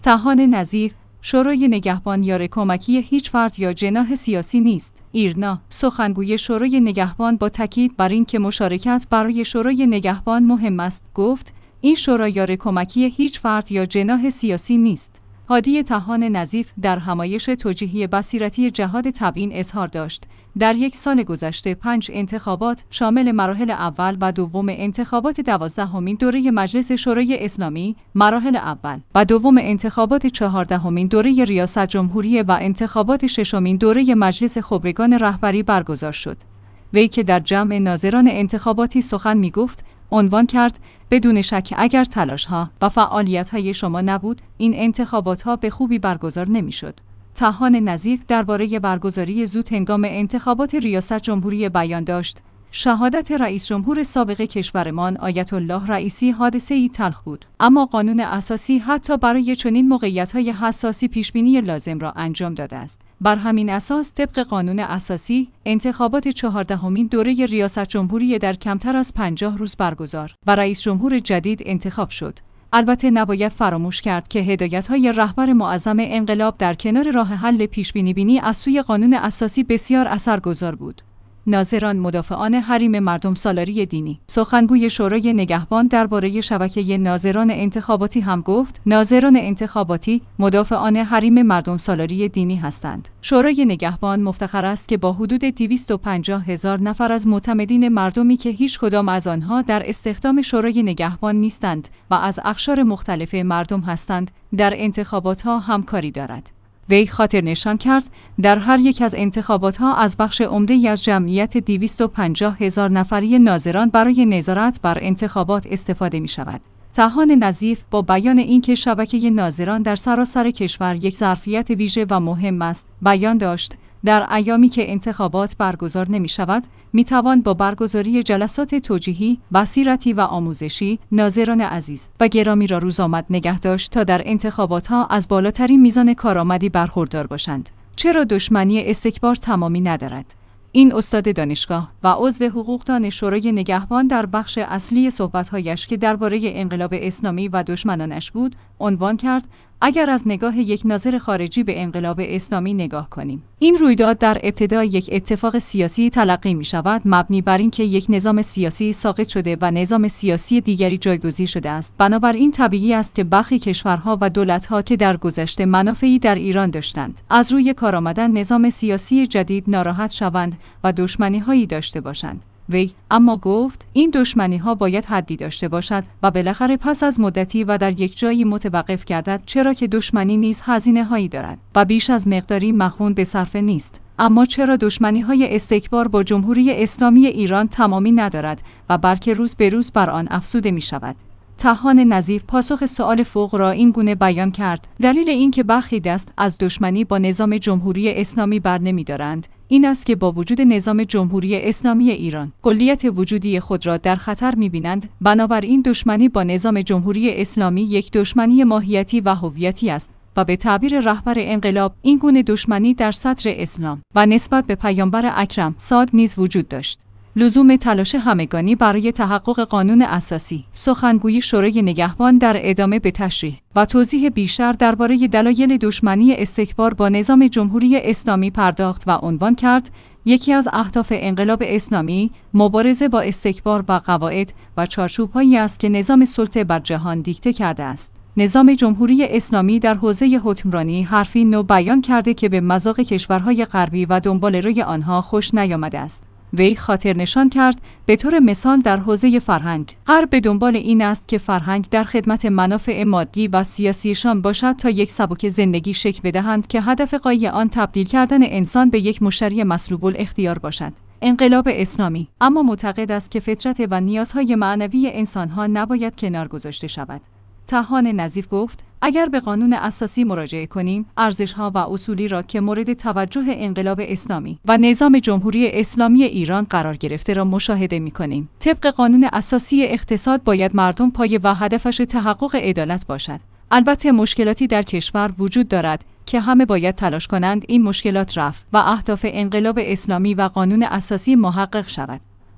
طحان نظیف: شورای نگهبان یار کمکی هیچ فرد یا جناح سیاسی نیست. ایرنا: سخنگوی شورای نگهبان با تاکید بر این که مشارکت برای شورای نگهبان مهم است، گفت این شورا یار کمکی هیچ فرد یا جناح سیاسی نیست. هادی طحان نظیف در همایش توجیهی بصیرتی جهاد تبیین اظهار داشت در یک سال گذشته 5 انتخابات شامل مراحل اول و دوم انتخابات 12مین دوره مجلس شورای اسلامی، مراحل اول و دوم انتخابات 14مین دوره ریاست جمهوری و انتخابات 6مین دوره مجلس خبرگان رهبری برگزار شد. وی که در جمع ناظران انتخاباتی سخن می‌گفت، عنوان کرد بدون شک اگر تلاش‌ها و فعالیت‌های شما نبود، این انتخابات‌ها به خوبی برگزار نمی‌شد. طحان نظیف درباره برگزاری زود هنگام انتخابات ریاست جمهوری بیان داشت: شهادت رئیس جمهور سابق کشورمان آیت الله رئیسی حادثه‌ای تلخ بود، اما قانون اساسی حتی برای چنین موقعیت‌های حساسی پیشبینی لازم را انجام داده است. بر همین اساس طبق قانون اساسی انتخابات 14مین دوره ریاست جمهوری در کمتر از 50 روز برگزار و رئیس جمهور جدید انتخاب شد. البته نباید فراموش کرد که هدایت‌های رهبر معظم انقلاب در کنار راه حل پیش‌بینی از سوی قانون اساسی بسیار اثرگذار بود. ناظران مدافعان حریم مردم سالاری دینی: سخنگوی شورای نگهبان درباره شبکه ناظران انتخاباتی هم گفت ناظران انتخاباتی مدافعان حریم مردم سالاری دینی هستند. شورای نگهبان مفتخر است که با حدود 250,000 نفر از معتمدین مردمی که هیچ کدام از آنها در استخدام شورای نگهبان نیستند و از اقشار مختلف مردم هستند، در انتخابات‌ها همکاری دارد. وی خاطر نشان کرد در هر یک از انتخابات‌ها از بخش عمده‌ای از جمعیت 250,000 نفری ناظران برای نظارت بر انتخابات استفاده می‌شود. طحان نظیف با بیان اینکه شبکه ناظران در سراسر کشور یک ظرفیت ویژه و مهم است، بیان داشت در ایامی که انتخابات برگزار نمی‌شود، می‌توان با برگزاری جلسات توجیهی، بصیرتی و آموزشی ناظران عزیز و گرامی را روزآمد نگه داشت تا در انتخابات‌ها از بالاترین میزان کارآمدی برخوردار باشند. چرا دشمنی استکبار تمامی ندارد؟ این استاد دانشگاه و عضو حقوقدان شورای نگهبان در بخش اصلی صحبت‌هایش که درباره انقلاب اسلامی و دشمنانش بود، عنوان کرد اگر از نگاه یک ناظر خارجی به انقلاب اسلامی نگاه کنیم، این رویداد در ابتدا یک اتفاق سیاسی تلقی می شود مبنی بر اینکه یک نظام سیاسی ساقط شده و نظام سیاسی دیگری جایگزین شده است. بنابراین طبیعی است که برخی کشورها و دولت‌ها که در گذشته منافعی در ایران داشتند، از روی کار آمدن نظام سیاسی جدید ناراحت شوند و دشمنی‌هایی داشته باشند. وی اما گفت این دشمنی‌ها باید حدی داشته باشد و بالاخره پس از مدتی و در یک جایی متوقف گردد، چرا که دشمنی نیز هزینه‌هایی دارد و بیش از مقداری مخون به صرفه نیست. اما چرا دشمنی‌های استکبار با جمهوری اسلامی ایران تمامی ندارد و بلکه روز به روز بر آن افزوده می‌شود؟ طحان نظیف پاسخ سؤال فوق را این گونه بیان کرد: دلیل اینکه برخی دست از دشمنی با نظام جمهوری اسلامی برنمی‌دارند این است که با وجود نظام جمهوری اسلامی ایران کلیت وجودی خود را در خطر می‌بینند. بنابراین دشمنی با نظام جمهوری اسلامی یک دشمنی ماهیتی و هویتی است و به تعبیر رهبر انقلاب این گونه دشمنی در سطر اسلام و نسبت به پیامبر اکرم صاد نیز وجود داشت. لزوم تلاش همگانی برای تحقق قانون اساسی. سخنگوی شورای نگهبان در ادامه به تشریح و توضیح بیشتر درباره دلایل دشمنی استکبار با نظام جمهوری اسلامی پرداخت و عنوان کرد یکی از اهداف انقلاب اسلامی مبارزه با استکبار و قواعد و چارچوب‌هایی است که نظام سلطه بر جهان دیکته کرده است. نظام جمهوری اسلامی در حوزه حکمرانی حرفی نو بیان کرده که به مذاق کشورهای غربی و دنبال روی آنها خوش نیامده است. وی خاطر نشان کرد به طور مثال در حوزه فرهنگ، غرب به دنبال این است که فرهنگ در خدمت منافع مادی و سیاسیشان باشد تا یک سبک زندگی شکل بدهند که هدف غایی آن تبدیل کردن انسان به یک مشتری مسلوب الاختیار باشد. انقلاب اسلامی اما معتقد است که فطرت و نیازهای معنوی انسانها نباید کنار گذاشته شود. طحان نظیف گفت اگر به قانون اساسی مراجعه کنیم، ارزش‌ها و اصولی را که مورد توجه انقلاب اسلامی و نظام جمهوری اسلامی ایران قرار گرفته را مشاهده می‌کنیم. طبق قانون اساسی اقتصاد باید مردم پایه و هدفش تحقق عدالت باشد. البته مشکلاتی در کشور وجود دارد که همه باید تلاش کنند این مشکلات رفع و اهداف انقلاب اسلامی و قانون اساسی محقق شود.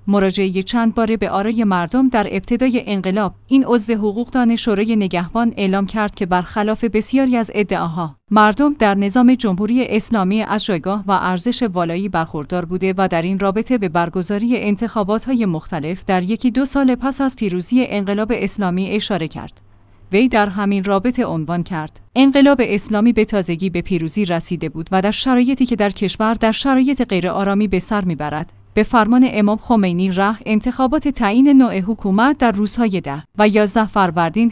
مراجعه چند باره به آرای مردم در ابتدای انقلاب، این عضو حقوقدان شورای نگهبان اعلام کرد که برخلاف بسیاری از ادعاها، مردم در نظام جمهوری اسلامی از جایگاه و ارزش والایی برخوردار بوده و در این رابطه به برگزاری انتخابات‌های مختلف در 1-2 سال پس از پیروزی انقلاب اسلامی اشاره کرد. وی در همین رابطه عنوان کرد: انقلاب اسلامی به تازگی به پیروزی رسیده بود و در شرایطی که در کشور در شرایط غیرآرامی به سر میبرد، به فرمان امام خمینی انتخابات تعیین نوع حکومت در روزهای 10 و 11 فروردین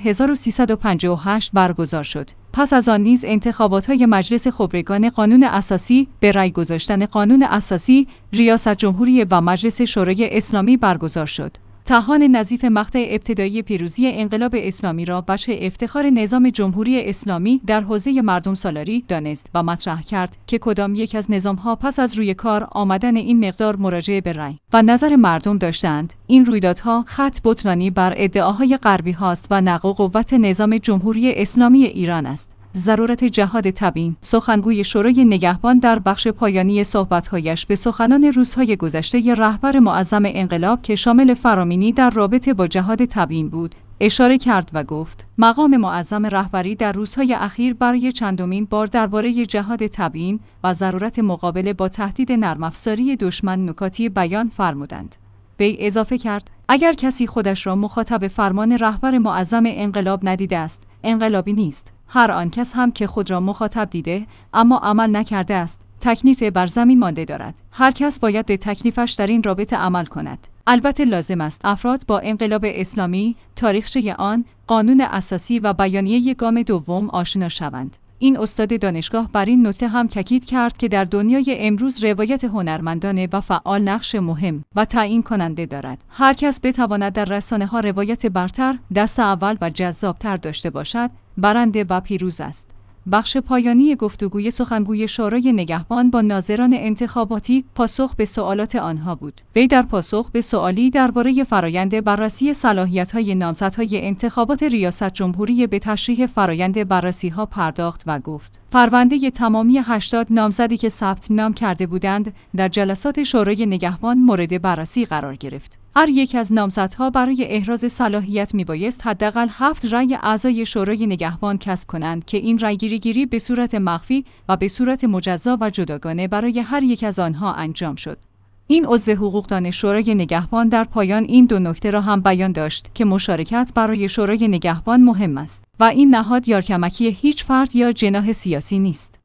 1358 برگزار شد. پس از آن نیز انتخابات‌های مجلس خبرگان قانون اساسی، به رأی گذاشتن قانون اساسی، ریاست جمهوری و مجلس شورای اسلامی برگزار شد. طحان نظیف مقطع ابتدایی پیروزی انقلاب اسلامی را بخش افتخار نظام جمهوری اسلامی در حوزه مردم سالاری دانست و مطرح کرد که کدام یک از نظام‌ها پس از روی کار آمدن این مقدار مراجعه به رأی و نظر مردم داشتند. این رویدادها خط بطلانی بر ادعاهای غربی هاست و نقض قوت نظام جمهوری اسلامی ایران است. ضرورت جهاد تبیین. سخنگوی شورای نگهبان در بخش پایانی صحبت‌هایش به سخنان روزهای گذشته رهبر معظم انقلاب که شامل فرامینی در رابطه با جهاد تبیین بود، اشاره کرد و گفت: مقام معظم رهبری در روزهای اخیر برای چندمین بار درباره جهاد تبیین و ضرورت مقابله با تهدید نرم‌افزاری دشمن نکاتی بیان فرمودند. وی اضافه کرد: اگر کسی خودش را مخاطب فرمان رهبر معظم انقلاب ندیده است، انقلابی نیست. هر آن کس هم که خود را مخاطب دیده اما عمل نکرده است، تکلیف بر زمین مانده دارد. هر کس باید به تکلیفش در این رابطه عمل کند. البته لازم است افراد با انقلاب اسلامی، تاریخچه آن، قانون اساسی و بیانیه گام دوم آشنا شوند. این استاد دانشگاه بر این نکته هم تاکید کرد که در دنیای امروز روایت هنرمندانه و فعال نقش مهم و تعیین کننده دارد. هر کس بتواند در رسانه‌ها روایت برتر، دست اول و جذابتر داشته باشد، برنده و پیروز است. بخش پایانی گفتگوی سخنگوی شورای نگهبان با ناظران انتخاباتی پاسخ به سوالات آنها بود. وی در پاسخ به سوالی درباره فرایند بررسی صلاحیت‌های نامزدهای انتخابات ریاست جمهوری به تشریح فرایند بررسی‌ها پرداخت و گفت: پرونده تمامی 80 نامزدی که ثبت نام کرده بودند در جلسات شورای نگهبان مورد بررسی قرار گرفت. هر یک از نامزدها برای احراز صلاحیت میبایست حداقل 7 رأی اعضای شورای نگهبان کسب کنند که این رأی‌گیری به صورت مخفی و به صورت مجزا و جداگانه برای هر یک از آنها انجام شد. این عضو حقوقدان شورای نگهبان در پایان این 2 نکته را هم بیان داشت که مشارکت برای شورای نگهبان مهم است و این نهاد یارکمکی هیچ فرد یا جناح سیاسی نیست.